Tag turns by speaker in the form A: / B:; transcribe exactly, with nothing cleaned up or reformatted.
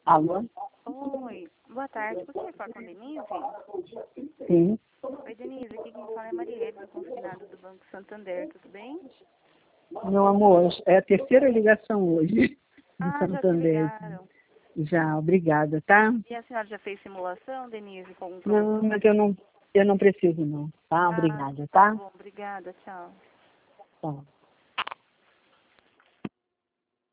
A: Alô?
B: Oi, boa tarde. Gostaria de falar com a Denise?
A: Sim.
B: Oi, Denise. Aqui quem fala é a Marielle, do confinado do Banco Santander. Tudo bem?
A: Meu amor, é a terceira ligação hoje do
B: Ah, já te
A: Santander.
B: ligaram.
A: Já, obrigada, tá?
B: E a senhora já fez simulação, Denise, com algum
A: Não,
B: produto?
A: mas eu não, eu não preciso não, tá?
B: Ah,
A: Obrigada,
B: tá
A: tá?
B: bom. Obrigada. Tchau.
A: Tá.